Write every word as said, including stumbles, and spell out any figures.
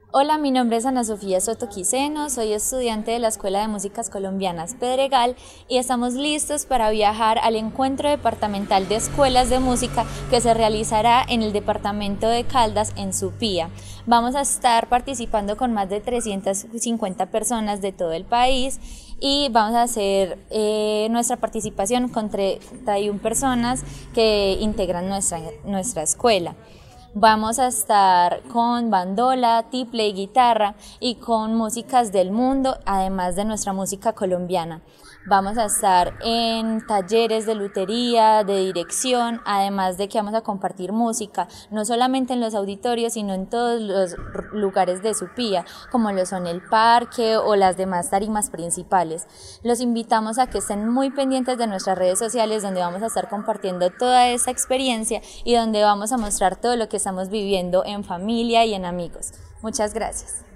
Hola, mi nombre es Ana Sofía Soto Quiseno, soy estudiante de la Escuela de Músicas Colombianas Pedregal y estamos listos para viajar al encuentro departamental de escuelas de música que se realizará en el departamento de Caldas, en Supía. Vamos a estar participando con más de trescientas cincuenta personas de todo el país y vamos a hacer eh, nuestra participación con treinta y una personas que integran nuestra, nuestra escuela. Vamos a estar con bandola, tiple y guitarra y con músicas del mundo, además de nuestra música colombiana. Vamos a estar en talleres de lutería, de dirección, además de que vamos a compartir música, no solamente en los auditorios, sino en todos los lugares de Supía, como lo son el parque o las demás tarimas principales. Los invitamos a que estén muy pendientes de nuestras redes sociales, donde vamos a estar compartiendo toda esta experiencia y donde vamos a mostrar todo lo que estamos viviendo en familia y en amigos. Muchas gracias.